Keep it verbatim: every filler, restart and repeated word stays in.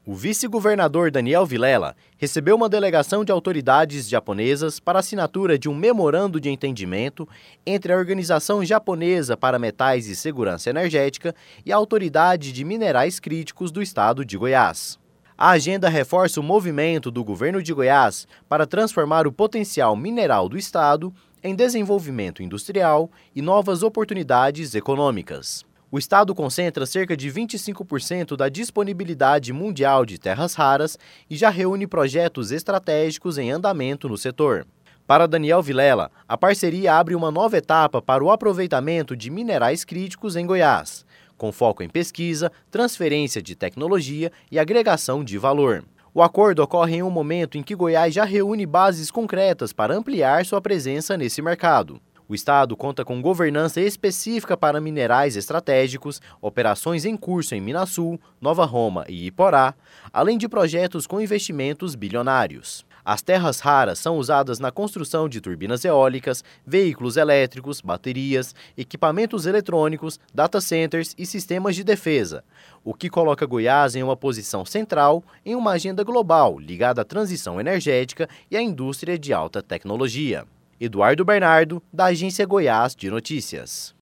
O vice-governador Daniel Vilela recebeu uma delegação de autoridades japonesas para a assinatura de um memorando de entendimento entre a Organização Japonesa para Metais e Segurança Energética e a Autoridade de Minerais Críticos do Estado de Goiás. A agenda reforça o movimento do governo de Goiás para transformar o potencial mineral do estado em desenvolvimento industrial e novas oportunidades econômicas. O estado concentra cerca de vinte e cinco por cento da disponibilidade mundial de terras raras e já reúne projetos estratégicos em andamento no setor. Para Daniel Vilela, a parceria abre uma nova etapa para o aproveitamento de minerais críticos em Goiás, com foco em pesquisa, transferência de tecnologia e agregação de valor. O acordo ocorre em um momento em que Goiás já reúne bases concretas para ampliar sua presença nesse mercado. O estado conta com governança específica para minerais estratégicos, operações em curso em Minasul, Nova Roma e Iporá, além de projetos com investimentos bilionários. As terras raras são usadas na construção de turbinas eólicas, veículos elétricos, baterias, equipamentos eletrônicos, data centers e sistemas de defesa, o que coloca Goiás em uma posição central em uma agenda global ligada à transição energética e à indústria de alta tecnologia. Eduardo Bernardo, da Agência Goiás de Notícias.